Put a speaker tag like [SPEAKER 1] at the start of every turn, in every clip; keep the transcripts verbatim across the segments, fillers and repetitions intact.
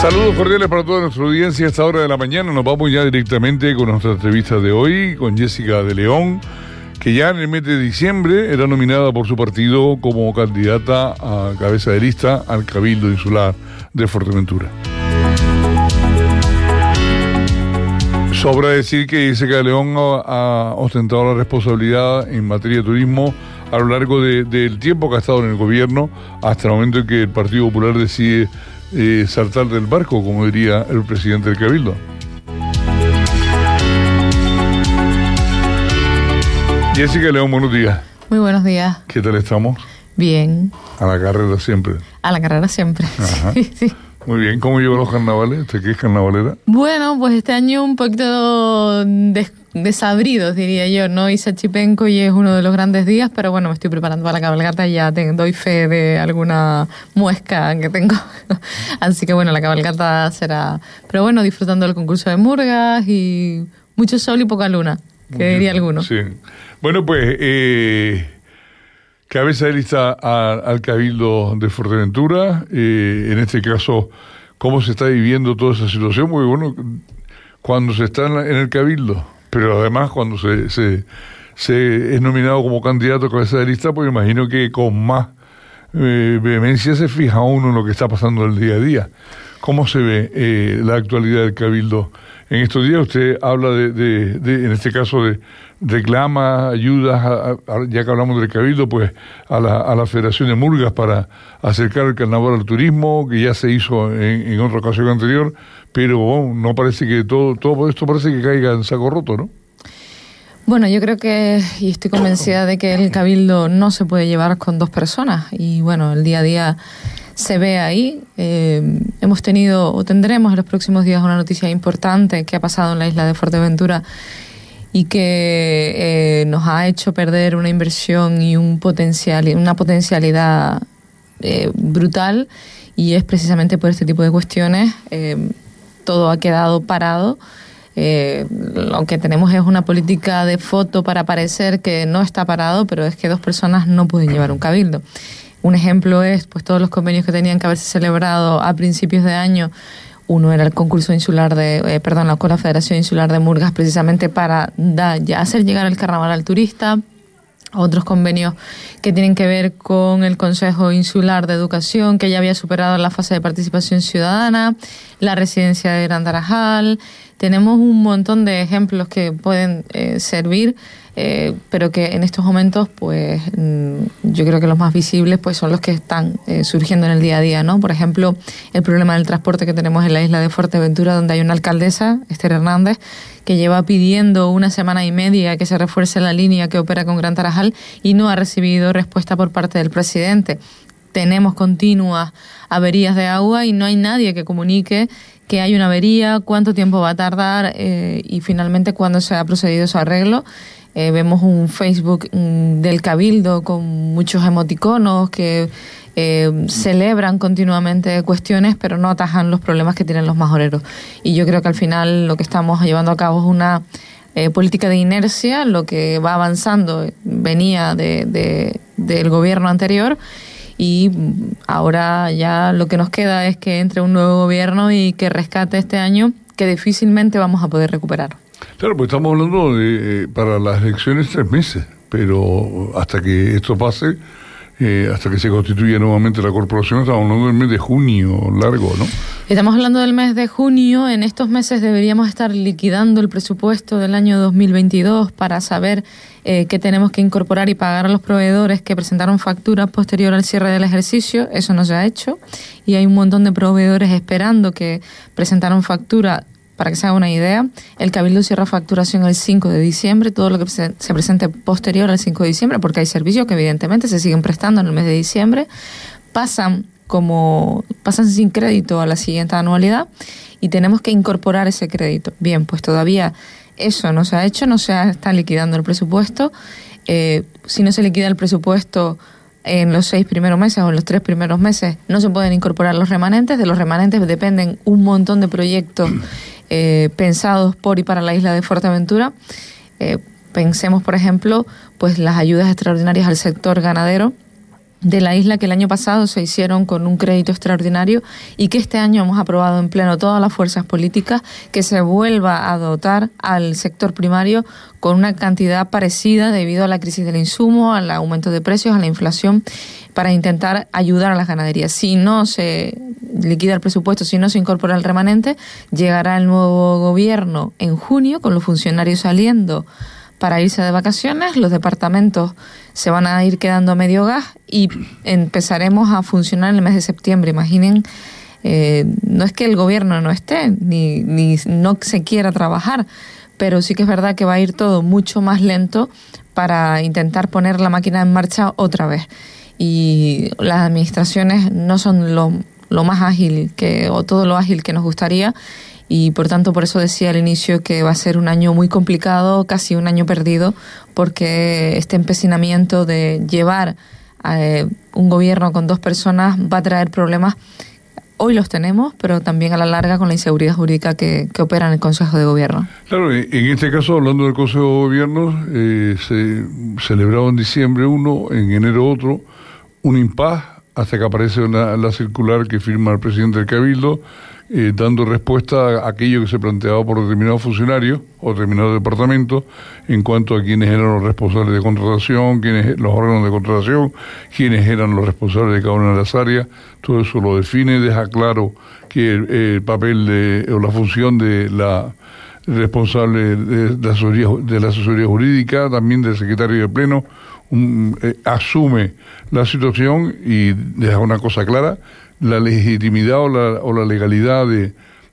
[SPEAKER 1] Saludos cordiales para toda nuestra audiencia a esta hora de la mañana. Nos vamos ya directamente con nuestra entrevista de hoy con Jessica de León, que ya en el mes de diciembre era nominada por su partido como candidata a cabeza de lista al Cabildo Insular de Fuerteventura. Sobra decir que Jessica de León ha ostentado la responsabilidad en materia de turismo a lo largo de, del tiempo que ha estado en el gobierno, hasta el momento en que el Partido Popular decide eh, saltar del barco, como diría el presidente del Cabildo. Jessica de León, buenos días.
[SPEAKER 2] Muy buenos días.
[SPEAKER 1] ¿Qué tal estamos?
[SPEAKER 2] Bien.
[SPEAKER 1] A la carrera siempre.
[SPEAKER 2] A la carrera siempre.
[SPEAKER 1] Ajá.
[SPEAKER 2] Sí, sí.
[SPEAKER 1] Muy bien. ¿Cómo llevan los carnavales? ¿Usted qué es carnavalera?
[SPEAKER 2] Bueno, pues este año un poquito des- desabridos, diría yo. No hice Chipenco y es uno de los grandes días, pero bueno, me estoy preparando para la cabalgata y ya te doy fe de alguna muesca que tengo. Así que bueno, la cabalgata será... Pero bueno, disfrutando del concurso de murgas y mucho sol y poca luna, que diría alguno.
[SPEAKER 1] Sí. Bueno, pues... Eh... cabeza de lista a, al Cabildo de Fuerteventura, eh, en este caso, ¿cómo se está viviendo toda esa situación? Muy bueno, cuando se está en, la, en el Cabildo, pero además cuando se, se, se es nominado como candidato a cabeza de lista, pues imagino que con más eh, vehemencia se fija uno en lo que está pasando el día a día. ¿Cómo se ve eh, la actualidad del Cabildo? En estos días usted habla de, de, de en este caso, de reclama ayudas, a, a, ya que hablamos del Cabildo, pues a la, a la Federación de Murgas para acercar el carnaval al turismo, que ya se hizo en, en otra ocasión anterior, pero bueno, no parece que todo, todo esto parece que caiga en saco roto, ¿no?
[SPEAKER 2] Bueno, yo creo que, y estoy convencida de que el Cabildo no se puede llevar con dos personas, y bueno, el día a día se ve ahí. Eh, hemos tenido o tendremos en los próximos días una noticia importante que ha pasado en la isla de Fuerteventura y que eh, nos ha hecho perder una inversión y un potencial, una potencialidad eh, brutal, y es precisamente por este tipo de cuestiones. Eh, todo ha quedado parado. Eh, lo que tenemos es una política de foto para parecer que no está parado, pero es que dos personas no pueden llevar un cabildo. Un ejemplo es pues todos los convenios que tenían que haberse celebrado a principios de año. Uno era el concurso insular de, eh, perdón, con la Federación Insular de Murgas, precisamente para da, ya hacer llegar el carnaval al turista. Otros convenios que tienen que ver con el Consejo Insular de Educación, que ya había superado la fase de participación ciudadana, la residencia de Gran Tarajal. Tenemos un montón de ejemplos que pueden eh, servir, eh, pero que en estos momentos, pues, mmm, yo creo que los más visibles, pues, son los que están eh, surgiendo en el día a día, ¿no? Por ejemplo, el problema del transporte que tenemos en la isla de Fuerteventura, donde hay una alcaldesa, Esther Hernández, que lleva pidiendo una semana y media que se refuerce la línea que opera con Gran Tarajal y no ha recibido respuesta por parte del presidente. Tenemos continuas averías de agua y no hay nadie que comunique que hay una avería, cuánto tiempo va a tardar eh, y finalmente cuándo se ha procedido su arreglo. Eh, vemos un Facebook mm, del Cabildo con muchos emoticonos que eh, celebran continuamente cuestiones, pero no atajan los problemas que tienen los majoreros. Y yo creo que al final lo que estamos llevando a cabo es una eh, política de inercia. Lo que va avanzando venía de, de, del gobierno anterior, y ahora ya lo que nos queda es que entre un nuevo gobierno y que rescate este año, que difícilmente vamos a poder recuperar.
[SPEAKER 1] Claro, pues estamos hablando de, eh, para las elecciones, tres meses, pero hasta que esto pase, eh, hasta que se constituya nuevamente la corporación, estamos hablando del mes de junio, largo, ¿no?
[SPEAKER 2] Estamos hablando del mes de junio. En estos meses deberíamos estar liquidando el presupuesto del año dos mil veintidós para saber eh, qué tenemos que incorporar y pagar a los proveedores que presentaron facturas posterior al cierre del ejercicio. Eso no se ha hecho y hay un montón de proveedores esperando que presentaron factura. Para que se haga una idea, el Cabildo cierra facturación el cinco de diciembre, todo lo que se presente posterior al cinco de diciembre, porque hay servicios que evidentemente se siguen prestando en el mes de diciembre, pasan como pasan sin crédito a la siguiente anualidad y tenemos que incorporar ese crédito. Bien, pues todavía eso no se ha hecho, no se está liquidando el presupuesto. Eh, si no se liquida el presupuesto en los seis primeros meses o en los tres primeros meses, no se pueden incorporar los remanentes. De los remanentes dependen un montón de proyectos eh, pensados por y para la isla de Fuerteventura. Eh, pensemos, por ejemplo, pues las ayudas extraordinarias al sector ganadero, de la isla que el año pasado se hicieron con un crédito extraordinario y que este año hemos aprobado en pleno todas las fuerzas políticas, que se vuelva a dotar al sector primario con una cantidad parecida debido a la crisis del insumo, al aumento de precios, a la inflación, para intentar ayudar a las ganaderías. Si no se liquida el presupuesto, si no se incorpora el remanente, llegará el nuevo gobierno en junio con los funcionarios saliendo para irse de vacaciones, los departamentos se van a ir quedando a medio gas y empezaremos a funcionar en el mes de septiembre. Imaginen, eh, no es que el gobierno no esté, ni, ni no se quiera trabajar, pero sí que es verdad que va a ir todo mucho más lento para intentar poner la máquina en marcha otra vez. Y las administraciones no son lo, lo más ágil que, o todo lo ágil que nos gustaría, y por tanto por eso decía al inicio que va a ser un año muy complicado, casi un año perdido, porque este empecinamiento de llevar a eh, un gobierno con dos personas va a traer problemas. Hoy los tenemos, pero también a la larga con la inseguridad jurídica que, que opera en el Consejo de Gobierno.
[SPEAKER 1] Claro, en este caso, hablando del Consejo de Gobierno, eh, se celebraba en diciembre uno, en enero otro, un impas hasta que aparece una, la circular que firma el presidente del Cabildo, eh, dando respuesta a aquello que se planteaba por determinados funcionarios o determinados departamentos en cuanto a quiénes eran los responsables de contratación, quiénes los órganos de contratación, quiénes eran los responsables de cada una de las áreas. Todo eso lo define, deja claro que el, el papel de, o la función de la responsable de, de, la asesoría, de la asesoría jurídica, también del secretario de Pleno, un, eh, asume la situación y deja una cosa clara: la legitimidad o la, o la legalidad de,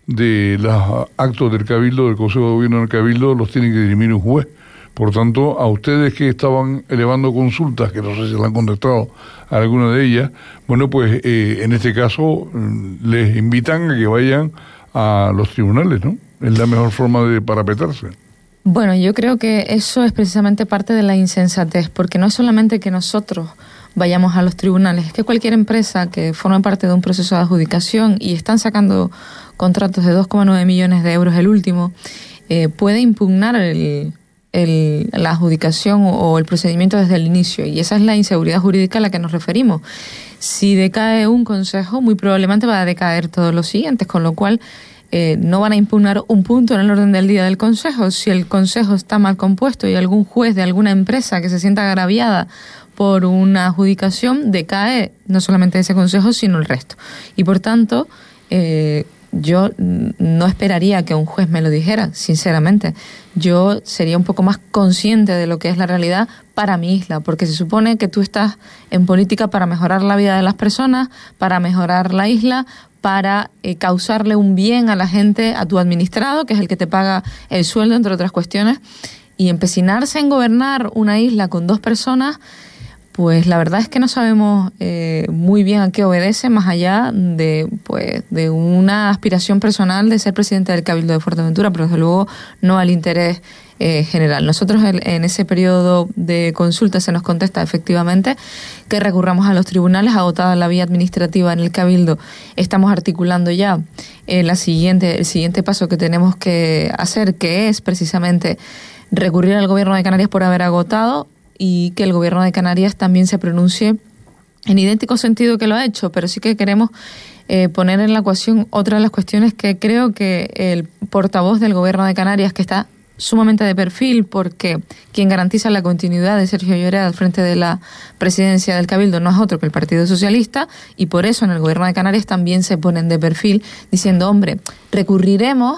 [SPEAKER 1] de los actos del Cabildo, del Consejo de Gobierno del Cabildo, los tiene que dirimir un juez. Por tanto, a ustedes que estaban elevando consultas, que no sé si le han contestado a alguna de ellas, bueno, pues eh, en este caso les invitan a que vayan a los tribunales, ¿no? Es la mejor forma de parapetarse.
[SPEAKER 2] Bueno, yo creo que eso es precisamente parte de la insensatez, porque no es solamente que nosotros vayamos a los tribunales, es que cualquier empresa que forme parte de un proceso de adjudicación y están sacando contratos de dos coma nueve millones de euros el último, eh, puede impugnar el, el, la adjudicación o el procedimiento desde el inicio, y esa es la inseguridad jurídica a la que nos referimos. Si decae un consejo, muy probablemente va a decaer todos los siguientes, con lo cual Eh, no van a impugnar un punto en el orden del día del Consejo. Si el Consejo está mal compuesto y algún juez de alguna empresa que se sienta agraviada por una adjudicación, decae no solamente ese Consejo, sino el resto. Y por tanto, eh, yo no esperaría que un juez me lo dijera, sinceramente. Yo sería un poco más consciente de lo que es la realidad para mi isla, porque se supone que tú estás en política para mejorar la vida de las personas, para mejorar la isla, para eh, causarle un bien a la gente, a tu administrado, que es el que te paga el sueldo, entre otras cuestiones, y empecinarse en gobernar una isla con dos personas, pues la verdad es que no sabemos eh, muy bien a qué obedece, más allá de pues de una aspiración personal de ser presidente del Cabildo de Fuerteventura, pero desde luego no al interés eh, general. Nosotros el, en ese periodo de consulta se nos contesta efectivamente que recurramos a los tribunales, agotada la vía administrativa en el Cabildo. Estamos articulando ya eh, la siguiente, el siguiente paso que tenemos que hacer, que es precisamente recurrir al Gobierno de Canarias por haber agotado, y que el Gobierno de Canarias también se pronuncie en idéntico sentido que lo ha hecho, pero sí que queremos eh, poner en la ecuación otra de las cuestiones que creo que el portavoz del Gobierno de Canarias, que está sumamente de perfil, porque quien garantiza la continuidad de Sergio Lloret al frente de la presidencia del Cabildo no es otro que el Partido Socialista, y por eso en el Gobierno de Canarias también se ponen de perfil diciendo, hombre, recurriremos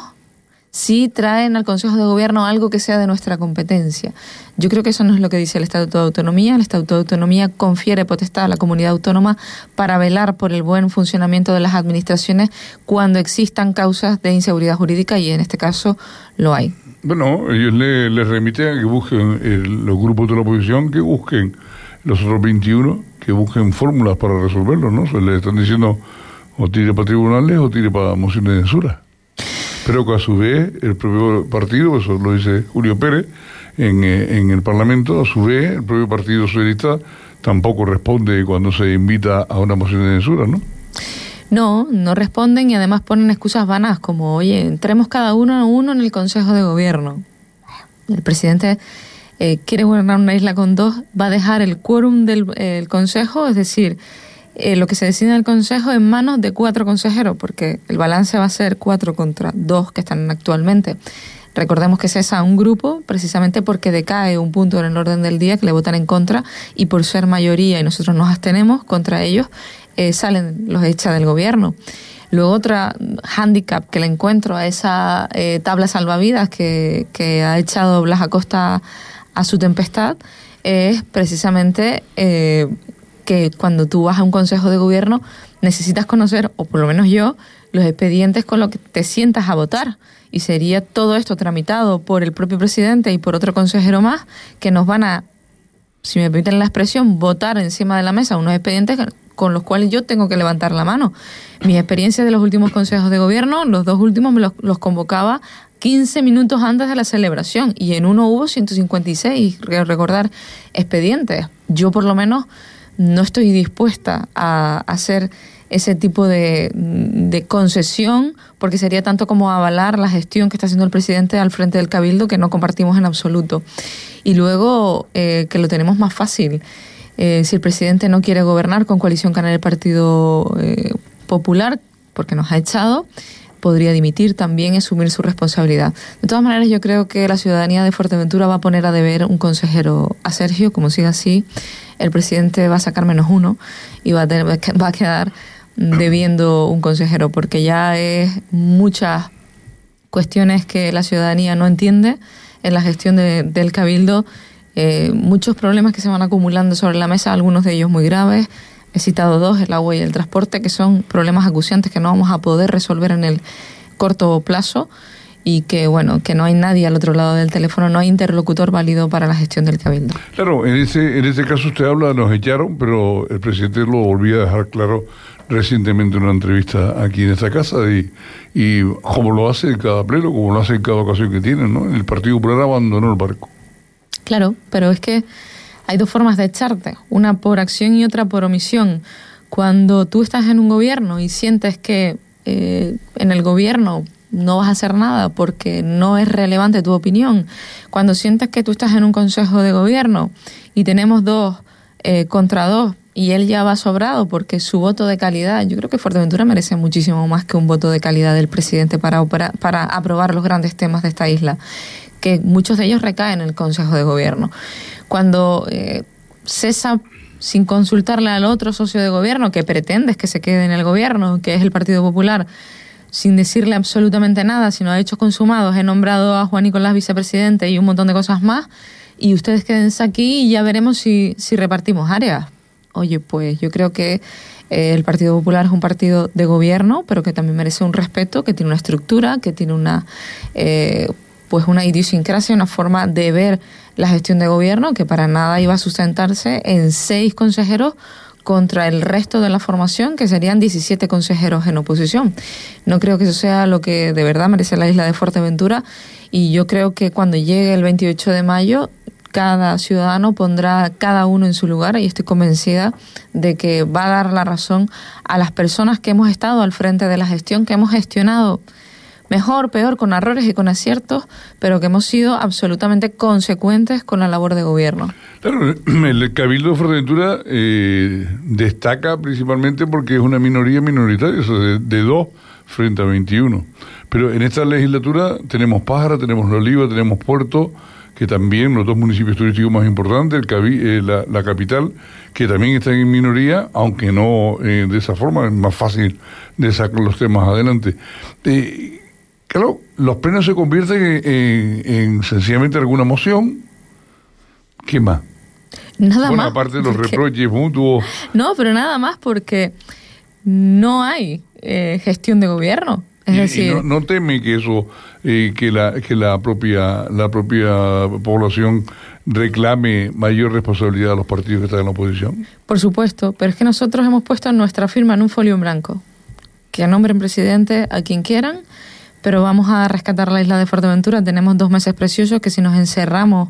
[SPEAKER 2] si traen al Consejo de Gobierno algo que sea de nuestra competencia. Yo creo que eso no es lo que dice el Estatuto de Autonomía. El Estatuto de Autonomía confiere potestad a la comunidad autónoma para velar por el buen funcionamiento de las administraciones cuando existan causas de inseguridad jurídica, y en este caso lo hay.
[SPEAKER 1] Bueno, ellos le, les remiten a que busquen, el, los grupos de la oposición, que busquen los otros veintiuno, que busquen fórmulas para resolverlo, ¿no? Se les están diciendo o tire para tribunales o tire para mociones de censura. Pero que a su vez el propio partido, eso lo dice Julio Pérez en, eh, en el Parlamento, a su vez el propio Partido Socialista tampoco responde cuando se invita a una moción de censura, ¿no?
[SPEAKER 2] No, no responden, y además ponen excusas vanas como, oye, entremos cada uno a uno en el Consejo de Gobierno. El presidente eh, quiere gobernar una isla con dos, va a dejar el quórum del el Consejo, es decir, eh, lo que se decide en el Consejo en manos de cuatro consejeros, porque el balance va a ser cuatro contra dos que están actualmente. Recordemos que cesa un grupo precisamente porque decae un punto en el orden del día que le votan en contra, y por ser mayoría y nosotros nos abstenemos contra ellos, eh, salen, los echa del gobierno. Luego otra hándicap que le encuentro a esa eh, tabla salvavidas que, que ha echado Blas Acosta a su tempestad es precisamente eh, que cuando tú vas a un consejo de gobierno necesitas conocer, o por lo menos yo, los expedientes con los que te sientas a votar. Y sería todo esto tramitado por el propio presidente y por otro consejero más, que nos van a, si me permiten la expresión, votar encima de la mesa unos expedientes con los cuales yo tengo que levantar la mano. Mis experiencias de los últimos consejos de gobierno, los dos últimos me los, los convocaba quince minutos antes de la celebración, y en uno hubo ciento cincuenta y seis, recordar, expedientes. Yo por lo menos no estoy dispuesta a hacer ese tipo de, de concesión, porque sería tanto como avalar la gestión que está haciendo el presidente al frente del Cabildo, que no compartimos en absoluto. Y luego eh, que lo tenemos más fácil. Eh, si el presidente no quiere gobernar con coalición con el Partido eh, Popular, porque nos ha echado, podría dimitir también y asumir su responsabilidad. De todas maneras, yo creo que la ciudadanía de Fuerteventura va a poner a deber un consejero a Sergio. Como siga así, el presidente va a sacar menos uno y va a, tener, va a quedar debiendo un consejero, porque ya es muchas cuestiones que la ciudadanía no entiende en la gestión de, del Cabildo, eh, muchos problemas que se van acumulando sobre la mesa, algunos de ellos muy graves. He citado dos, el agua y el transporte, que son problemas acuciantes que no vamos a poder resolver en el corto plazo, y que, bueno, que no hay nadie al otro lado del teléfono, no hay interlocutor válido para la gestión del Cabildo.
[SPEAKER 1] Claro, en ese, en ese caso usted habla, nos echaron, pero el presidente lo volvía a dejar claro recientemente en una entrevista aquí en esta casa, y, y como lo hace en cada pleno, como lo hace en cada ocasión que tiene, ¿no? El Partido Popular abandonó el barco.
[SPEAKER 2] Claro, pero es que hay dos formas de echarte, una por acción y otra por omisión. Cuando tú estás en un gobierno y sientes que eh, en el gobierno no vas a hacer nada porque no es relevante tu opinión, cuando sientes que tú estás en un consejo de gobierno y tenemos dos eh, contra dos y él ya va sobrado porque su voto de calidad, yo creo que Fuerteventura merece muchísimo más que un voto de calidad del presidente para, para, para aprobar los grandes temas de esta isla, que muchos de ellos recaen en el consejo de gobierno. Cuando eh, cesa sin consultarle al otro socio de gobierno que pretendes que se quede en el gobierno, que es el Partido Popular, sin decirle absolutamente nada, sino a hechos consumados, he nombrado a Juan Nicolás vicepresidente y un montón de cosas más, y ustedes quédense aquí y ya veremos si, si repartimos áreas. Oye, pues yo creo que eh, el Partido Popular es un partido de gobierno, pero que también merece un respeto, que tiene una estructura, que tiene una eh, pues una idiosincrasia, una forma de ver la gestión de gobierno, que para nada iba a sustentarse en seis consejeros contra el resto de la formación, que serían diecisiete consejeros en oposición. No creo que eso sea lo que de verdad merece la isla de Fuerteventura, y yo creo que cuando llegue el veintiocho de mayo, cada ciudadano pondrá cada uno en su lugar, y estoy convencida de que va a dar la razón a las personas que hemos estado al frente de la gestión, que hemos gestionado mejor, peor, con errores y con aciertos, pero que hemos sido absolutamente consecuentes con la labor de gobierno. Claro,
[SPEAKER 1] el Cabildo de Fuerteventura eh, destaca principalmente porque es una minoría minoritaria, o sea, de, de dos frente a veintiuno. Pero en esta legislatura tenemos Pájara, tenemos La Oliva, tenemos Puerto, que también los dos municipios turísticos más importantes, el Cabi, eh, la, la capital, que también están en minoría, aunque no eh, de esa forma, es más fácil de sacar los temas adelante. Eh, Claro, los plenos se convierten en, en, en sencillamente alguna moción. ¿Qué más?
[SPEAKER 2] Nada
[SPEAKER 1] bueno,
[SPEAKER 2] más.
[SPEAKER 1] Aparte de los reproches mutuos.
[SPEAKER 2] No, pero nada más porque no hay eh, gestión de gobierno. Es
[SPEAKER 1] y,
[SPEAKER 2] decir,
[SPEAKER 1] y no, no teme que eso, eh, que la que la propia la propia población reclame mayor responsabilidad a los partidos que están en la oposición.
[SPEAKER 2] Por supuesto, pero es que nosotros hemos puesto nuestra firma en un folio en blanco, que nombren presidente a quien quieran, pero vamos a rescatar la isla de Fuerteventura. Tenemos dos meses preciosos que si nos encerramos,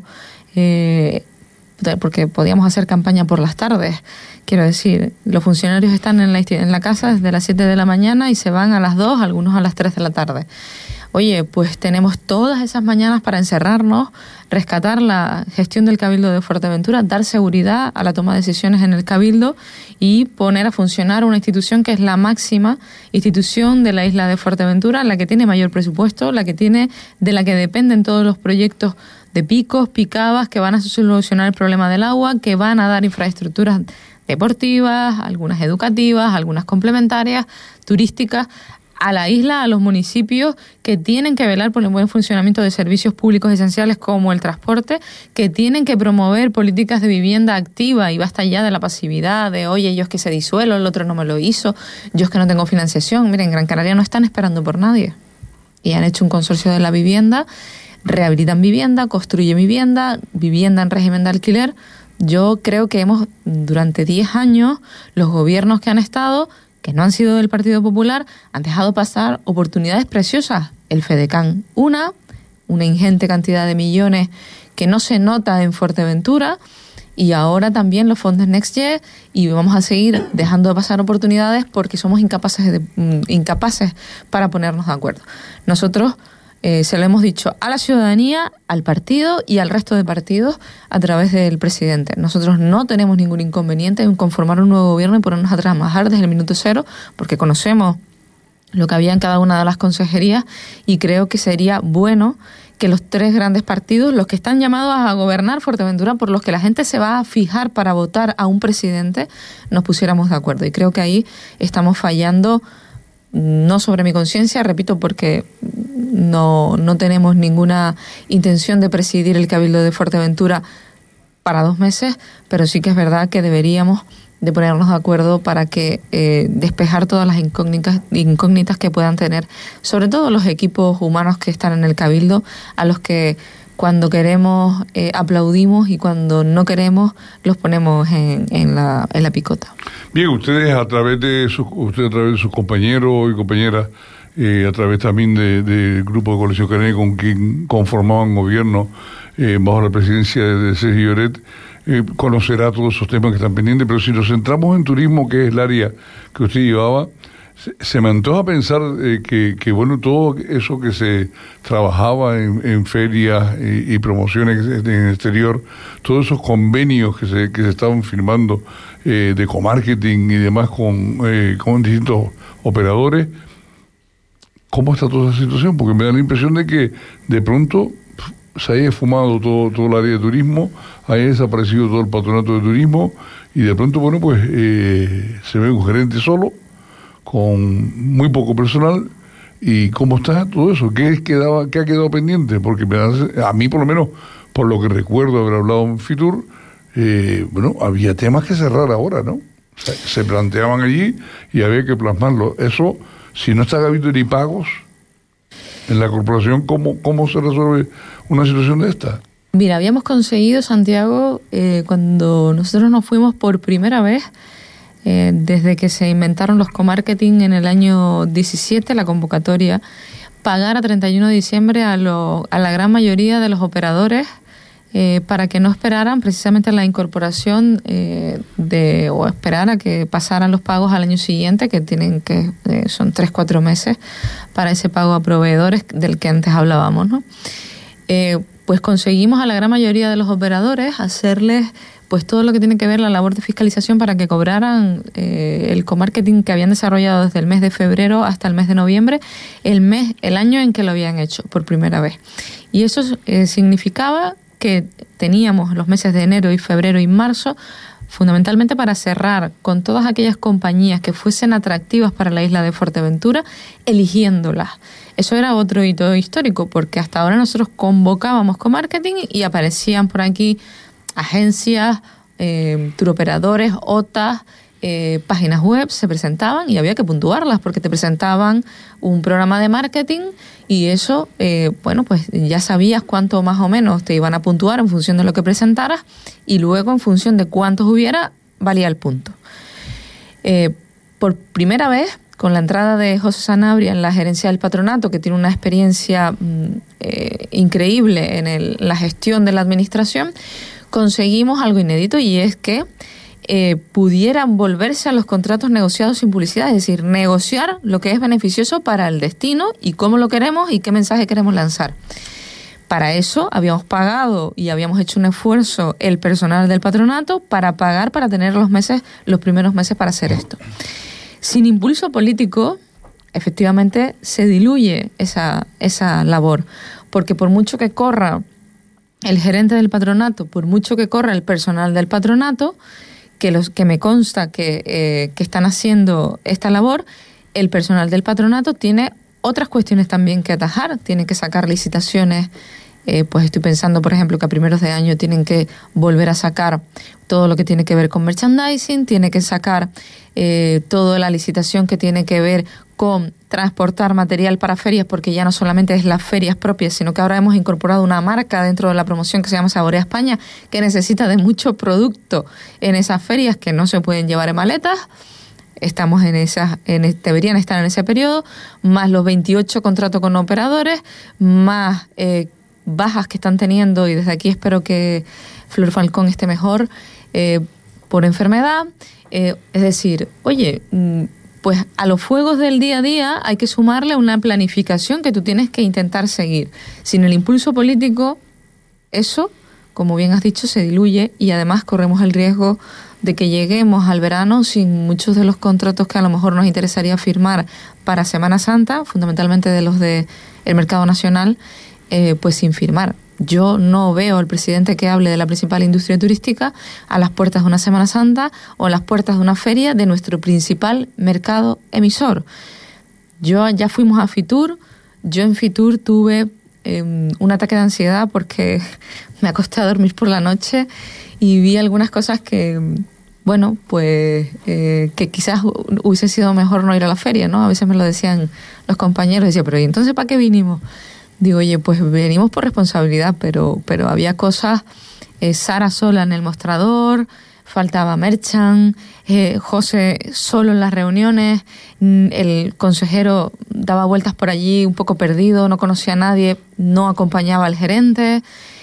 [SPEAKER 2] eh, porque podíamos hacer campaña por las tardes, quiero decir, los funcionarios están en la, en la casa desde las siete de la mañana y se van a las dos, algunos a las tres de la tarde. oye, pues tenemos todas esas mañanas para encerrarnos, rescatar la gestión del Cabildo de Fuerteventura, dar seguridad a la toma de decisiones en el Cabildo y poner a funcionar una institución que es la máxima institución de la isla de Fuerteventura, la que tiene mayor presupuesto, la que tiene, de la que dependen todos los proyectos de picos, picabas, que van a solucionar el problema del agua, que van a dar infraestructuras deportivas, algunas educativas, algunas complementarias, turísticas, a la isla, a los municipios que tienen que velar por el buen funcionamiento de servicios públicos esenciales como el transporte, que tienen que promover políticas de vivienda activa y basta ya de la pasividad, de oye, yo es que se disuelo, el otro no me lo hizo, yo es que no tengo financiación. Miren, en Gran Canaria no están esperando por nadie y han hecho un consorcio de la vivienda, rehabilitan vivienda, construyen vivienda, vivienda en régimen de alquiler. Yo creo que hemos, durante diez años, los gobiernos que han estado, que no han sido del Partido Popular, han dejado pasar oportunidades preciosas. El FEDECAN, una, una ingente cantidad de millones que no se nota en Fuerteventura, y ahora también los fondos NextGen, y vamos a seguir dejando de pasar oportunidades porque somos incapaces, de, incapaces para ponernos de acuerdo. Nosotros Eh, se lo hemos dicho a la ciudadanía, al partido y al resto de partidos a través del presidente. Nosotros no tenemos ningún inconveniente en conformar un nuevo gobierno y ponernos a trabajar desde el minuto cero, porque conocemos lo que había en cada una de las consejerías y creo que sería bueno que los tres grandes partidos, los que están llamados a gobernar Fuerteventura, por los que la gente se va a fijar para votar a un presidente, nos pusiéramos de acuerdo. Y creo que ahí estamos fallando, no sobre mi conciencia, repito, porque no, no tenemos ninguna intención de presidir el Cabildo de Fuerteventura para dos meses, pero sí que es verdad que deberíamos de ponernos de acuerdo para que eh, despejar todas las incógnitas, incógnitas que puedan tener, sobre todo los equipos humanos que están en el Cabildo, a los que cuando queremos eh, aplaudimos y cuando no queremos los ponemos en, en, la, en la picota.
[SPEAKER 1] Bien, ustedes a través de sus, ustedes a través de sus compañeros y compañeras, eh, a través también del de, de grupo de Coalición Canaria con quien conformaban gobierno eh, bajo la presidencia de Sergio Lloret, eh, conocerá todos esos temas que están pendientes, pero si nos centramos en turismo, que es el área que usted llevaba, se, se me antoja pensar eh, que, que, bueno, todo eso que se trabajaba en, en ferias y, y promociones en el exterior, todos esos convenios que se, que se estaban firmando eh, de comarketing y demás con, eh, con distintos operadores, ¿cómo está toda esa situación? Porque me da la impresión de que de pronto se haya esfumado todo, todo el área de turismo, haya desaparecido todo el patronato de turismo y de pronto, bueno, pues eh, se ve un gerente solo, con muy poco personal. ¿Y cómo está todo eso? ¿Qué, quedaba, qué ha quedado pendiente? Porque me da, a mí, por lo menos, por lo que recuerdo haber hablado en Fitur, eh, bueno, había temas que cerrar ahora, ¿no? O sea, se planteaban allí y había que plasmarlo. Eso, si no está habiendo ni pagos en la corporación, ¿cómo, cómo se resuelve una situación de esta?
[SPEAKER 2] Mira, habíamos conseguido, Santiago, eh, cuando nosotros nos fuimos por primera vez, eh, desde que se inventaron los comarketing en el año diecisiete, la convocatoria, pagar a treinta y uno de diciembre a, lo, a la gran mayoría de los operadores eh, para que no esperaran precisamente la incorporación eh, de o esperar a que pasaran los pagos al año siguiente, que tienen que eh, son tres, cuatro meses para ese pago a proveedores del que antes hablábamos, ¿no? Eh, pues conseguimos a la gran mayoría de los operadores hacerles pues todo lo que tiene que ver la labor de fiscalización para que cobraran eh, el comarketing que habían desarrollado desde el mes de febrero hasta el mes de noviembre, el mes, el año en que lo habían hecho por primera vez. Y eso eh, significaba que teníamos los meses de enero y febrero y marzo fundamentalmente para cerrar con todas aquellas compañías que fuesen atractivas para la isla de Fuerteventura, eligiéndolas. Eso era otro hito histórico, porque hasta ahora nosotros convocábamos con marketing y aparecían por aquí agencias, eh, turoperadores, O T A, eh, páginas web, se presentaban y había que puntuarlas porque te presentaban un programa de marketing y eso, eh, bueno, pues ya sabías cuánto más o menos te iban a puntuar en función de lo que presentaras y luego en función de cuántos hubiera, valía el punto. Eh, por primera vez, con la entrada de José Sanabria en la gerencia del patronato, que tiene una experiencia eh, increíble en el, la gestión de la administración, conseguimos algo inédito y es que eh, pudieran volverse a los contratos negociados sin publicidad, es decir, negociar lo que es beneficioso para el destino y cómo lo queremos y qué mensaje queremos lanzar. Para eso habíamos pagado y habíamos hecho un esfuerzo el personal del patronato para pagar, para tener los meses, los primeros meses para hacer esto. Sin impulso político, efectivamente se diluye esa, esa labor, porque por mucho que corra el gerente del patronato, por mucho que corra el personal del patronato, que los que me consta que, eh, que están haciendo esta labor, el personal del patronato tiene otras cuestiones también que atajar, tienen que sacar licitaciones, eh, pues estoy pensando, por ejemplo, que a primeros de año tienen que volver a sacar todo lo que tiene que ver con merchandising, tiene que sacar eh, toda la licitación que tiene que ver con transportar material para ferias, porque ya no solamente es las ferias propias, sino que ahora hemos incorporado una marca dentro de la promoción que se llama Saborea España, que necesita de mucho producto en esas ferias que no se pueden llevar en maletas. Estamos en esas, en, deberían estar en ese periodo, más los veintiocho contratos con operadores, más eh, bajas que están teniendo, y desde aquí espero que Flor Falcón esté mejor, eh, por enfermedad. Eh, es decir, oye, pues a los fuegos del día a día hay que sumarle una planificación que tú tienes que intentar seguir. Sin el impulso político, eso, como bien has dicho, se diluye, y además corremos el riesgo de que lleguemos al verano sin muchos de los contratos que a lo mejor nos interesaría firmar para Semana Santa, fundamentalmente de los del mercado nacional, eh, pues sin firmar. Yo no veo al presidente que hable de la principal industria turística a las puertas de una Semana Santa o a las puertas de una feria de nuestro principal mercado emisor. Yo ya fuimos a Fitur, yo en Fitur tuve eh, un ataque de ansiedad porque me acosté a dormir por la noche y vi algunas cosas que, bueno, pues eh, que quizás hubiese sido mejor no ir a la feria, ¿no? A veces me lo decían los compañeros, decía, pero ¿y entonces para qué vinimos? Digo, oye, pues venimos por responsabilidad, pero pero había cosas, eh, Sara sola en el mostrador, faltaba Merchan, eh, José solo en las reuniones, el consejero daba vueltas por allí un poco perdido, no conocía a nadie, no acompañaba al gerente,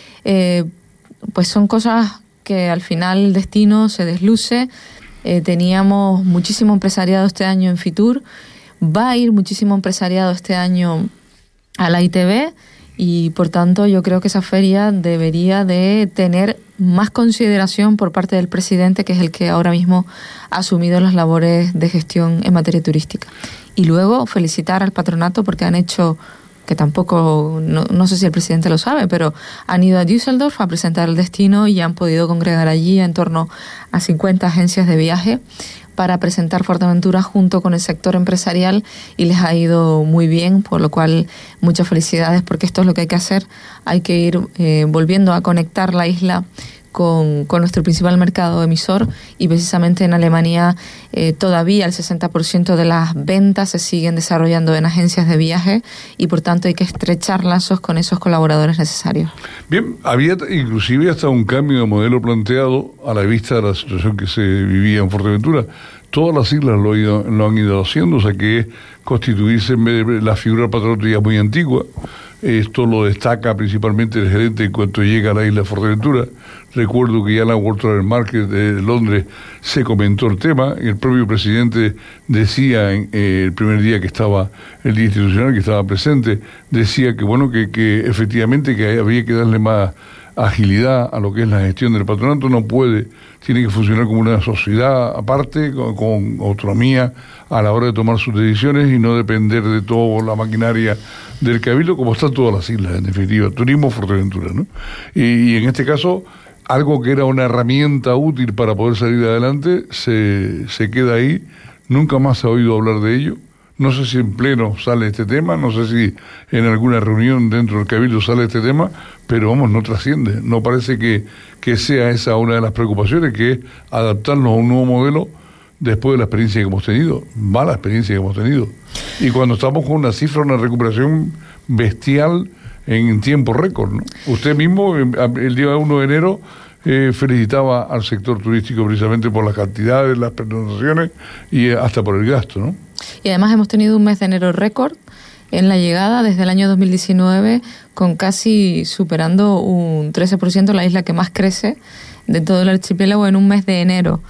[SPEAKER 2] eh, pues son cosas que al final el destino se desluce. Eh, teníamos muchísimo empresariado este año en Fitur, va a ir muchísimo empresariado este año a la I T V, y por tanto yo creo que esa feria debería de tener más consideración por parte del presidente, que es el que ahora mismo ha asumido las labores de gestión en materia turística. Y luego felicitar al patronato porque han hecho, que tampoco, no, no sé si el presidente lo sabe, pero han ido a Düsseldorf a presentar el destino y han podido congregar allí en torno a cincuenta agencias de viaje para presentar Fuerteventura junto con el sector empresarial, y les ha ido muy bien, por lo cual muchas felicidades, porque esto es lo que hay que hacer. Hay que ir eh, volviendo a conectar la isla con, con nuestro principal mercado emisor, y precisamente en Alemania eh, todavía el sesenta por ciento de las ventas se siguen desarrollando en agencias de viaje, y por tanto hay que estrechar lazos con esos colaboradores necesarios.
[SPEAKER 1] Bien, había inclusive hasta un cambio de modelo planteado a la vista de la situación que se vivía en Fuerteventura. Todas las islas lo, ido, lo han ido haciendo, o sea que constituirse en vez de la figura del patronato ya muy antigua. Esto lo destaca principalmente el gerente en cuanto llega a la isla de Fuerteventura. Recuerdo que ya en la World Travel Market de Londres se comentó el tema, y el propio presidente decía en, eh, el primer día que estaba, el día institucional que estaba presente, decía que bueno, que, que efectivamente que había que darle más agilidad a lo que es la gestión del patronato. No puede, tiene que funcionar como una sociedad aparte, con, con autonomía a la hora de tomar sus decisiones y no depender de toda la maquinaria del Cabildo, como están todas las islas, en definitiva, turismo Fuerteventura, ¿no? Y, y en este caso, algo que era una herramienta útil para poder salir adelante, se, se queda ahí, nunca más se ha oído hablar de ello. No sé si en pleno sale este tema, no sé si en alguna reunión dentro del Cabildo sale este tema, pero vamos, no trasciende. No parece que, que sea esa una de las preocupaciones, que es adaptarnos a un nuevo modelo después de la experiencia que hemos tenido, mala experiencia que hemos tenido. Y cuando estamos con una cifra, una recuperación bestial en tiempo récord, ¿no? Usted mismo, el día uno de enero, eh, felicitaba al sector turístico precisamente por las cantidades, las pernoctaciones y hasta por el gasto, ¿no?
[SPEAKER 2] Y además hemos tenido un mes de enero récord en la llegada desde el año dos mil diecinueve, con casi superando un trece por ciento la isla que más crece de todo el archipiélago en un mes de enero.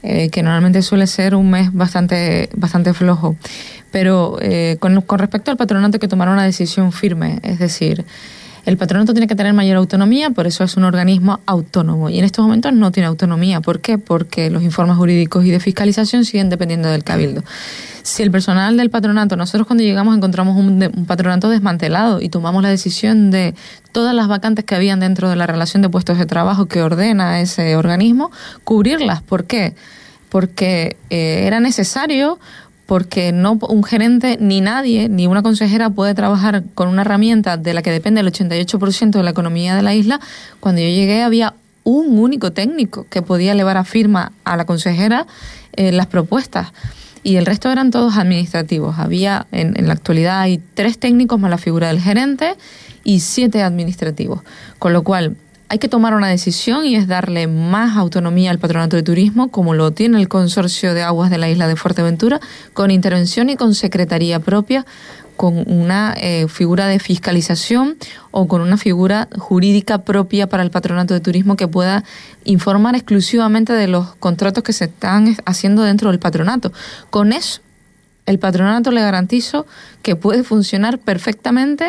[SPEAKER 2] eh, que normalmente suele ser un mes bastante, bastante flojo. Pero eh, con, con respecto al patronato, hay que tomar una decisión firme, es decir, el patronato tiene que tener mayor autonomía, por eso es un organismo autónomo. Y en estos momentos no tiene autonomía. ¿Por qué? Porque los informes jurídicos y de fiscalización siguen dependiendo del Cabildo. Si el personal del patronato, nosotros cuando llegamos encontramos un, de, un patronato desmantelado y tomamos la decisión de todas las vacantes que habían dentro de la relación de puestos de trabajo que ordena ese organismo, cubrirlas. ¿Por qué? Porque eh, era necesario... porque no un gerente ni nadie, ni una consejera puede trabajar con una herramienta de la que depende el ochenta y ocho por ciento de la economía de la isla. Cuando yo llegué había un único técnico que podía elevar a firma a la consejera eh, las propuestas y el resto eran todos administrativos. Había, en, en la actualidad hay tres técnicos más la figura del gerente y siete administrativos, con lo cual hay que tomar una decisión y es darle más autonomía al patronato de turismo, como lo tiene el Consorcio de Aguas de la isla de Fuerteventura, con intervención y con secretaría propia, con una eh, figura de fiscalización o con una figura jurídica propia para el patronato de turismo que pueda informar exclusivamente de los contratos que se están haciendo dentro del patronato. Con eso, el patronato le garantizo que puede funcionar perfectamente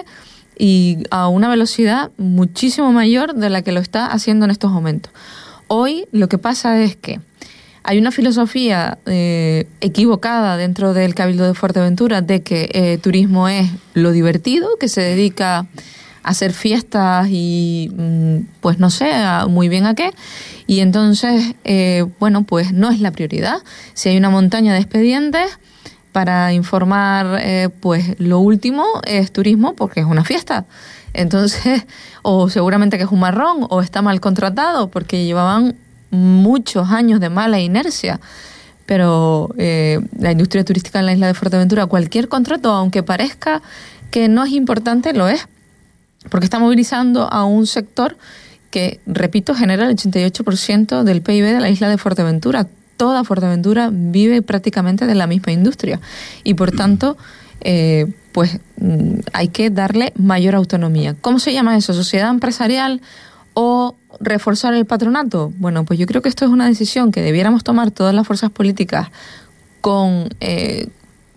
[SPEAKER 2] y a una velocidad muchísimo mayor de la que lo está haciendo en estos momentos. Hoy lo que pasa es que hay una filosofía eh, equivocada dentro del Cabildo de Fuerteventura de que eh, turismo es lo divertido, que se dedica a hacer fiestas y pues no sé muy bien a qué, y entonces eh, bueno, pues no es la prioridad. Si hay una montaña de expedientes para informar, eh, pues lo último es turismo porque es una fiesta. Entonces, o seguramente que es un marrón, o está mal contratado porque llevaban muchos años de mala inercia. Pero eh, la industria turística en la isla de Fuerteventura, cualquier contrato, aunque parezca que no es importante, lo es. Porque está movilizando a un sector que, repito, genera el ochenta y ocho por ciento del P I B de la isla de Fuerteventura. Toda Fuerteventura vive prácticamente de la misma industria y por tanto eh, pues hay que darle mayor autonomía. ¿Cómo se llama eso? ¿Sociedad empresarial o reforzar el patronato? Bueno, pues yo creo que esto es una decisión que debiéramos tomar todas las fuerzas políticas con eh,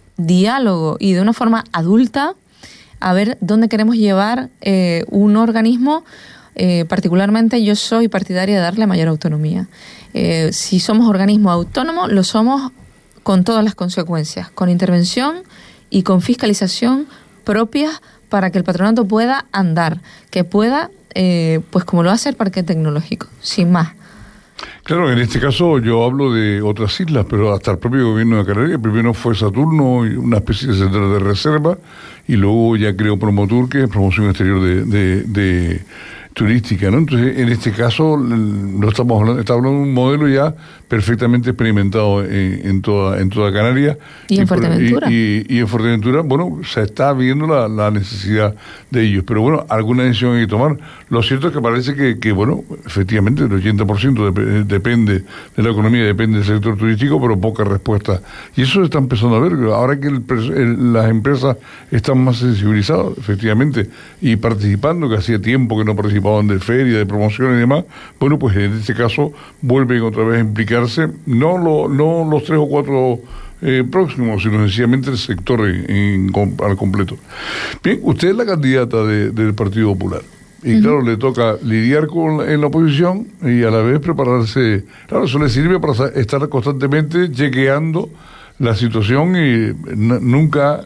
[SPEAKER 2] diálogo y de una forma adulta, a ver dónde queremos llevar eh, un organismo. Eh, particularmente yo soy partidaria de darle mayor autonomía. Eh, si somos organismo autónomo, lo somos con todas las consecuencias, con intervención y con fiscalización propias para que el patronato pueda andar, que pueda, eh, pues como lo hace el Parque Tecnológico, sin más.
[SPEAKER 1] Claro, en este caso yo hablo de otras islas, pero hasta el propio gobierno de Canarias, primero fue Saturno, una especie de centro de reserva, y luego ya creó Promotur, que es promoción exterior de... de, de turística, ¿no? Entonces, en este caso, no estamos hablando, estamos hablando de un modelo ya perfectamente experimentado en, en toda en toda Canarias.
[SPEAKER 2] Y en y Fuerteventura.
[SPEAKER 1] Y, y, y en Fuerteventura, bueno, se está viendo la, la necesidad de ellos. Pero bueno, alguna decisión hay que tomar. Lo cierto es que parece que, que bueno, efectivamente, el ochenta por ciento dep- depende de la economía, depende del sector turístico, pero poca respuesta. Y eso se está empezando a ver. Ahora que el, el, las empresas están más sensibilizadas, efectivamente, y participando, que hacía tiempo que no participaban de feria, de promoción y demás, bueno, pues en este caso vuelven otra vez a implicarse, no, lo, no los tres o cuatro eh, próximos, sino sencillamente el sector en, en, al completo. Bien, usted es la candidata de, del Partido Popular. Y uh-huh. claro, le toca lidiar con en la oposición y a la vez prepararse. Claro, eso le sirve para estar constantemente chequeando la situación y n- nunca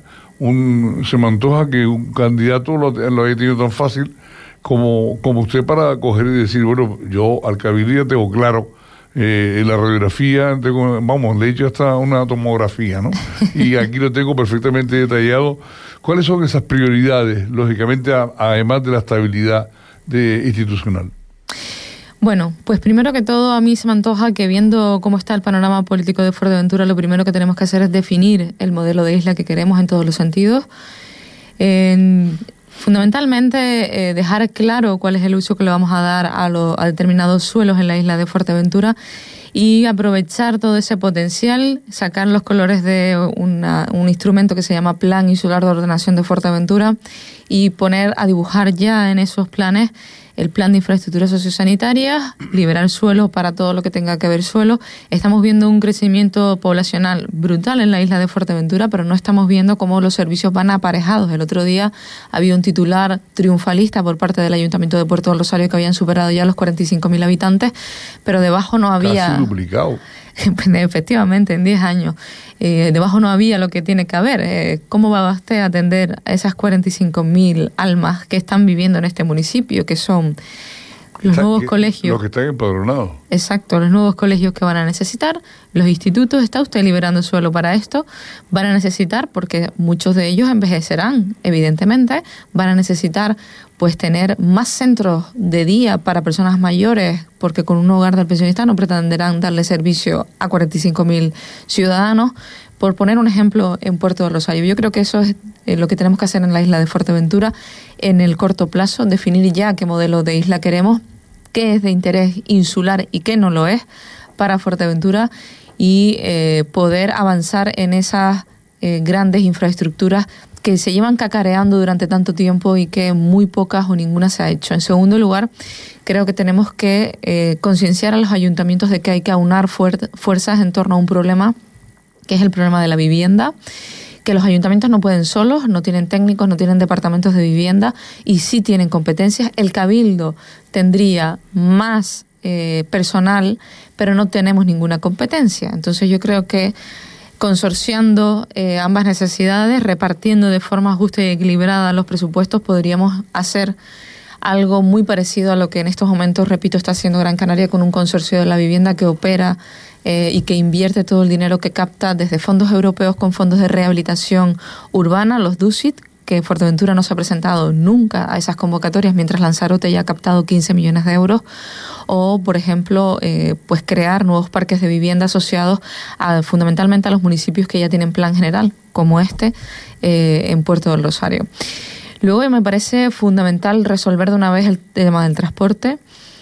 [SPEAKER 1] un, se me antoja que un candidato lo, lo haya tenido tan fácil como, como usted para coger y decir, bueno, yo al Cabildo ya tengo claro eh, en la radiografía, tengo, vamos, le he hecho hasta una tomografía, ¿no? Y aquí lo tengo perfectamente detallado. ¿Cuáles son esas prioridades, lógicamente, a, además de la estabilidad de, institucional?
[SPEAKER 2] Bueno, pues primero que todo a mí se me antoja que viendo cómo está el panorama político de Fuerteventura, lo primero que tenemos que hacer es definir el modelo de isla que queremos en todos los sentidos. Eh, fundamentalmente eh, dejar claro cuál es el uso que le vamos a dar a, lo, a determinados suelos en la isla de Fuerteventura y aprovechar todo ese potencial, sacar los colores de una, un instrumento que se llama Plan Insular de Ordenación de Fuerteventura y poner a dibujar ya en esos planes el plan de infraestructuras sociosanitarias, liberar suelo para todo lo que tenga que ver suelo. Estamos viendo un crecimiento poblacional brutal en la isla de Fuerteventura, pero no estamos viendo cómo los servicios van aparejados. El otro día había un titular triunfalista por parte del Ayuntamiento de Puerto del Rosario que habían superado ya los cuarenta y cinco mil habitantes, pero debajo no había...
[SPEAKER 1] Casi duplicado.
[SPEAKER 2] Efectivamente, en diez años. Eh, debajo no había lo que tiene que haber. Eh, ¿Cómo va usted a atender a esas cuarenta y cinco mil almas que están viviendo en este municipio, que son los
[SPEAKER 1] Está,
[SPEAKER 2] nuevos
[SPEAKER 1] que,
[SPEAKER 2] colegios?
[SPEAKER 1] Los que están empadronados.
[SPEAKER 2] Exacto, los nuevos colegios que van a necesitar, los institutos, ¿está usted liberando suelo para esto? Van a necesitar, porque muchos de ellos envejecerán, evidentemente, van a necesitar pues tener más centros de día para personas mayores, porque con un hogar del pensionista no pretenderán darle servicio a cuarenta y cinco mil ciudadanos. Por poner un ejemplo, en Puerto del Rosario, yo creo que eso es lo que tenemos que hacer en la isla de Fuerteventura en el corto plazo, definir ya qué modelo de isla queremos, qué es de interés insular y qué no lo es para Fuerteventura, y eh, poder avanzar en esas eh, grandes infraestructuras que se llevan cacareando durante tanto tiempo y que muy pocas o ninguna se ha hecho. En segundo lugar, creo que tenemos que eh, concienciar a los ayuntamientos de que hay que aunar fuer- fuerzas en torno a un problema, que es el problema de la vivienda, que los ayuntamientos no pueden solos, no tienen técnicos, no tienen departamentos de vivienda y sí tienen competencias. El Cabildo tendría más eh, personal, pero no tenemos ninguna competencia. Entonces yo creo que consorciando eh, ambas necesidades, repartiendo de forma justa y equilibrada los presupuestos, podríamos hacer algo muy parecido a lo que en estos momentos, repito, está haciendo Gran Canaria con un consorcio de la vivienda que opera eh, y que invierte todo el dinero que capta desde fondos europeos con fondos de rehabilitación urbana, los DUSIT, que Fuerteventura no se ha presentado nunca a esas convocatorias, mientras Lanzarote ya ha captado quince millones de euros, o, por ejemplo, eh, pues crear nuevos parques de vivienda asociados a, fundamentalmente a los municipios que ya tienen plan general, como este, eh, en Puerto del Rosario. Luego me parece fundamental resolver de una vez el tema del transporte.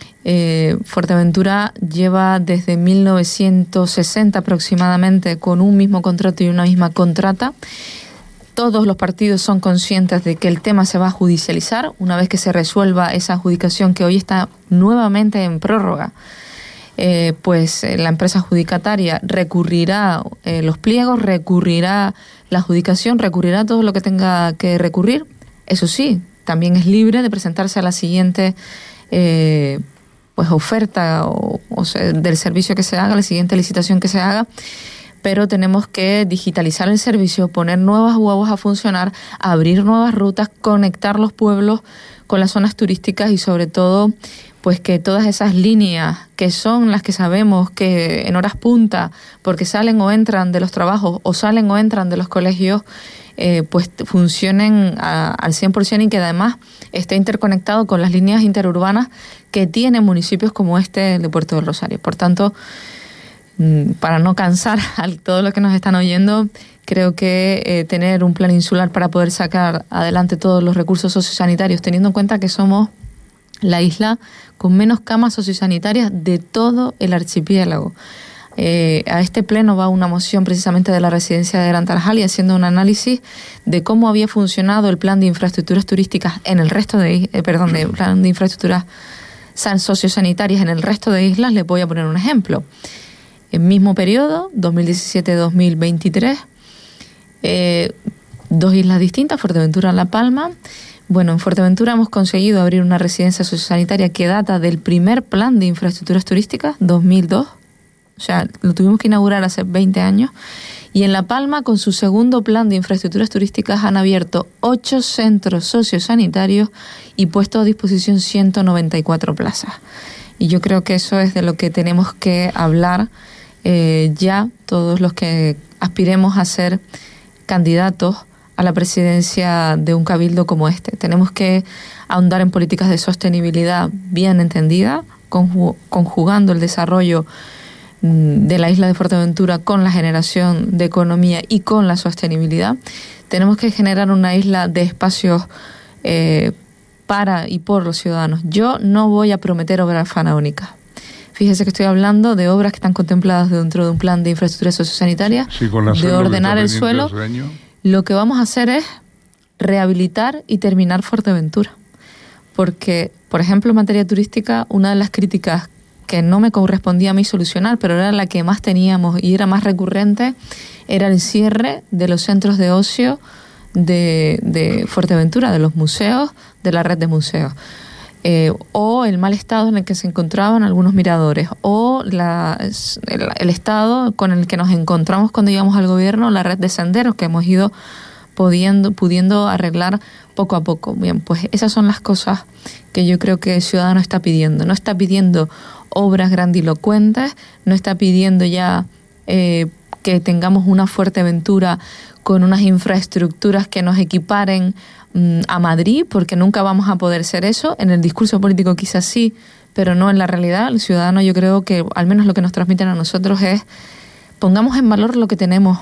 [SPEAKER 2] Eh, Fuerteventura lleva desde mil novecientos sesenta aproximadamente con un mismo contrato y una misma contrata. Todos los partidos son conscientes de que el tema se va a judicializar una vez que se resuelva esa adjudicación que hoy está nuevamente en prórroga. Eh, pues eh, la empresa adjudicataria recurrirá eh, los pliegos, recurrirá la adjudicación, recurrirá todo lo que tenga que recurrir. Eso sí, también es libre de presentarse a la siguiente eh, pues oferta o, o sea, del servicio que se haga, la siguiente licitación que se haga. Pero tenemos que digitalizar el servicio, poner nuevas guaguas a funcionar, abrir nuevas rutas, conectar los pueblos con las zonas turísticas y sobre todo pues que todas esas líneas que son las que sabemos que en horas punta, porque salen o entran de los trabajos o salen o entran de los colegios, eh, pues funcionen a, al cien por ciento y que además esté interconectado con las líneas interurbanas que tienen municipios como este de Puerto del Rosario. Por tanto, para no cansar a todos los que nos están oyendo, creo que eh, tener un plan insular para poder sacar adelante todos los recursos sociosanitarios, teniendo en cuenta que somos la isla con menos camas sociosanitarias de todo el archipiélago. Eh, a este pleno va una moción precisamente de la residencia de Gran Tarajal y haciendo un análisis de cómo había funcionado el plan de infraestructuras turísticas en el resto de, eh, perdón, de plan de infraestructuras sociosanitarias en el resto de islas. Les voy a poner un ejemplo. En mismo periodo, dos mil diecisiete a dos mil veintitrés, eh, dos islas distintas, Fuerteventura y La Palma. Bueno, en Fuerteventura hemos conseguido abrir una residencia sociosanitaria que data del primer plan de infraestructuras turísticas, dos mil dos. O sea, lo tuvimos que inaugurar hace veinte años. Y en La Palma, con su segundo plan de infraestructuras turísticas, han abierto ocho centros sociosanitarios y puesto a disposición ciento noventa y cuatro plazas. Y yo creo que eso es de lo que tenemos que hablar Eh, ya todos los que aspiremos a ser candidatos a la presidencia de un cabildo como este. Tenemos que ahondar en políticas de sostenibilidad bien entendida, conju- conjugando el desarrollo mm, de la isla de Fuerteventura con la generación de economía y con la sostenibilidad. Tenemos que generar una isla de espacios eh, para y por los ciudadanos. Yo no voy a prometer obras faraónicas. Fíjese que estoy hablando de obras que están contempladas dentro de un plan de infraestructura sociosanitaria,
[SPEAKER 1] sí, con la
[SPEAKER 2] de ordenar el suelo. Lo que vamos a hacer es rehabilitar y terminar Fuerteventura. porque, por ejemplo, en materia turística, una de las críticas que no me correspondía a mí solucionar, pero era la que más teníamos y era más recurrente, era el cierre de los centros de ocio de, de Fuerteventura, de los museos, de la red de museos. Eh, o el mal estado en el que se encontraban algunos miradores, o la, el, el estado con el que nos encontramos cuando llegamos al gobierno, la red de senderos que hemos ido pudiendo, pudiendo arreglar poco a poco. Bien, pues esas son las cosas que yo creo que el ciudadano está pidiendo. No está pidiendo obras grandilocuentes, no está pidiendo ya eh, que tengamos una Fuerteventura con unas infraestructuras que nos equiparen mmm, a Madrid, porque nunca vamos a poder ser eso. En el discurso político quizás sí, pero no en la realidad. El ciudadano, yo creo que al menos lo que nos transmiten a nosotros es: pongamos en valor lo que tenemos,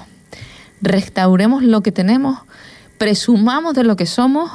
[SPEAKER 2] restauremos lo que tenemos, presumamos de lo que somos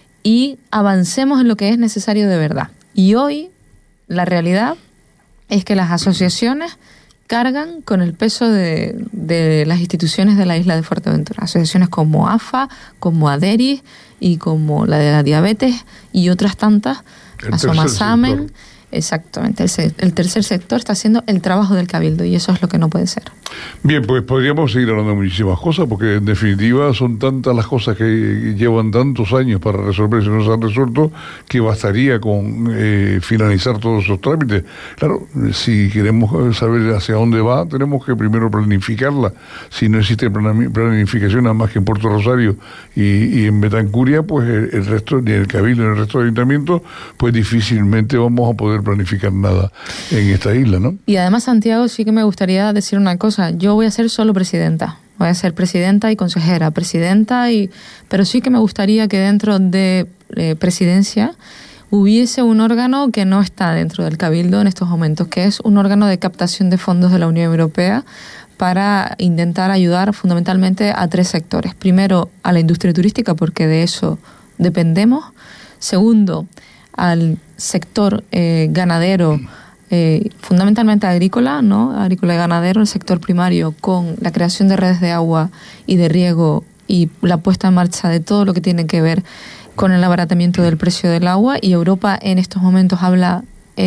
[SPEAKER 2] y avancemos en lo que es necesario de verdad. Y hoy la realidad es que las asociaciones cargan con el peso de, de las instituciones de la isla de Fuerteventura. Asociaciones como A F A, como ADERIS y como la de la diabetes y otras tantas, Asomasamen. Exactamente, el, el tercer sector está haciendo el trabajo del Cabildo y eso es lo que no puede ser.
[SPEAKER 1] Bien, pues podríamos seguir hablando de muchísimas cosas, porque en definitiva son tantas las cosas que llevan tantos años para resolverse y no se han resuelto, que bastaría con eh, finalizar todos esos trámites. Claro, si queremos saber hacia dónde va, tenemos que primero planificarla. Si no existe planificación nada más que en Puerto Rosario y, y en Betancuria, pues el, el resto, ni el Cabildo ni el resto de ayuntamientos, pues difícilmente vamos a poder planificar nada en esta isla, ¿no?
[SPEAKER 2] Y además, Santiago, sí que me gustaría decir una cosa. Yo voy a ser solo presidenta. Voy a ser presidenta y consejera, presidenta y... Pero sí que me gustaría que dentro de eh, presidencia hubiese un órgano que no está dentro del Cabildo en estos momentos, que es un órgano de captación de fondos de la Unión Europea para intentar ayudar fundamentalmente a tres sectores. Primero, a la industria turística, porque de eso dependemos. Segundo, al sector eh, ganadero, eh, fundamentalmente agrícola, ¿no? Agrícola y ganadero, el sector primario, con la creación de redes de agua y de riego y la puesta en marcha de todo lo que tiene que ver con el abaratamiento del precio del agua. Y Europa en estos momentos habla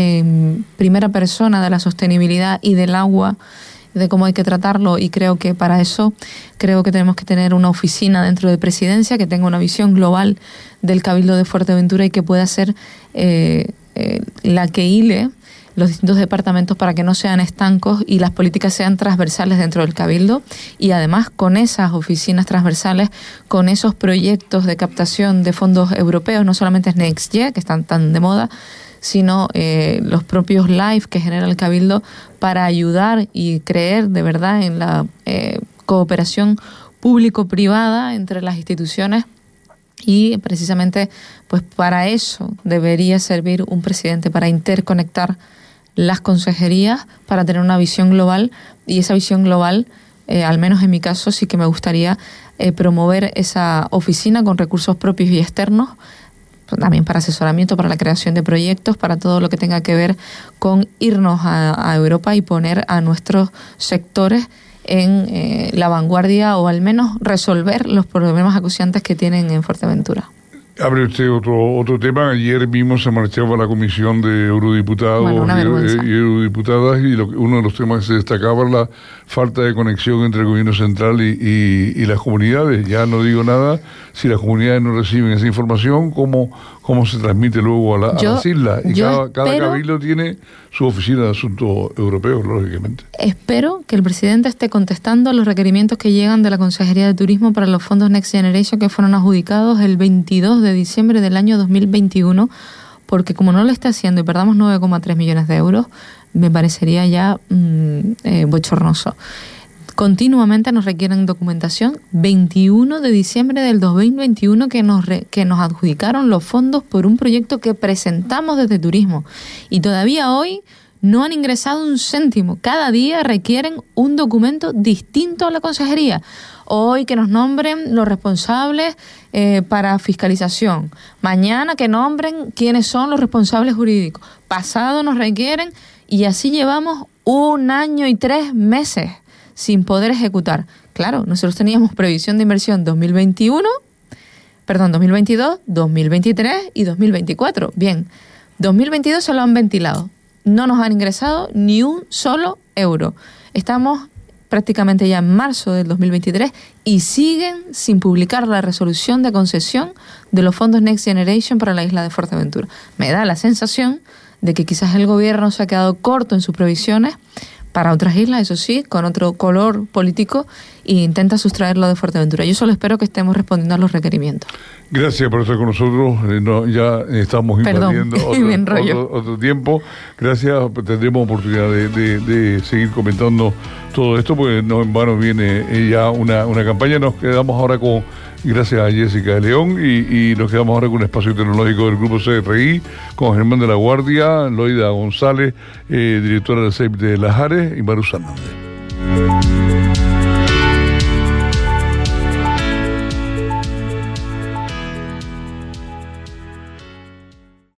[SPEAKER 2] en primera persona de la sostenibilidad y del agua, de cómo hay que tratarlo, y creo que para eso creo que tenemos que tener una oficina dentro de presidencia que tenga una visión global del Cabildo de Fuerteventura y que pueda ser eh, eh, la que hile los distintos departamentos para que no sean estancos y las políticas sean transversales dentro del Cabildo. Y además, con esas oficinas transversales, con esos proyectos de captación de fondos europeos, no solamente es NextGen, que están tan de moda, sino eh, los propios live que genera el Cabildo para ayudar y creer de verdad en la eh, cooperación público-privada entre las instituciones. Y precisamente pues para eso debería servir un presidente, para interconectar las consejerías, para tener una visión global. Y esa visión global, eh, al menos en mi caso, sí que me gustaría eh, promover esa oficina con recursos propios y externos, también para asesoramiento, para la creación de proyectos, para todo lo que tenga que ver con irnos a, a Europa y poner a nuestros sectores en eh, la vanguardia, o al menos resolver los problemas acuciantes que tienen en Fuerteventura.
[SPEAKER 1] Abre usted otro otro tema. Ayer mismo se marchaba la comisión de eurodiputados bueno, y, y eurodiputadas, y lo, uno de los temas que se destacaba era la falta de conexión entre el gobierno central y, y, y las comunidades. Ya no digo nada, si las comunidades no reciben esa información, ¿cómo, cómo se transmite luego a, la, yo, a las islas? Y cada, cada espero, cabildo tiene su oficina de asuntos europeos, lógicamente.
[SPEAKER 2] Espero que el presidente esté contestando a los requerimientos que llegan de la Consejería de Turismo para los fondos Next Generation, que fueron adjudicados el veintidós de diciembre del año dos mil veintiuno, porque como no lo está haciendo y perdamos nueve coma tres millones de euros, me parecería ya mmm, eh, bochornoso. Continuamente nos requieren documentación. veintiuno de diciembre del dos mil veintiuno que nos, re, que nos adjudicaron los fondos por un proyecto que presentamos desde Turismo. Y todavía hoy no han ingresado un céntimo. Cada día requieren un documento distinto a la consejería. Hoy que nos nombren los responsables eh, para fiscalización. Mañana que nombren quiénes son los responsables jurídicos. Pasado nos requieren, y así llevamos un año y tres meses sin poder ejecutar. Claro, nosotros teníamos previsión de inversión dos mil veintiuno, perdón, dos mil veintidós, dos mil veintitrés y dos mil veinticuatro. Bien, dos mil veintidós se lo han ventilado. No nos han ingresado ni un solo euro. Estamos prácticamente ya en marzo del dos mil veintitrés y siguen sin publicar la resolución de concesión de los fondos Next Generation para la isla de Fuerteventura. Me da la sensación de que quizás el gobierno se ha quedado corto en sus previsiones para otras islas, eso sí, con otro color político, e intenta sustraerlo de Fuerteventura. Yo solo espero que estemos respondiendo a los requerimientos.
[SPEAKER 1] Gracias por estar con nosotros. Eh, no, ya estamos invadiendo otro, otro, otro tiempo. Gracias. Tendremos oportunidad de, de, de seguir comentando todo esto, porque no en vano viene eh, ya una, una campaña. Nos quedamos ahora con, gracias a Jessica de León, y, y nos quedamos ahora con un espacio tecnológico del Grupo C R I, con Germán de la Guardia, Loida González, eh, directora del C E I P de Lajares, y Maru Hernández.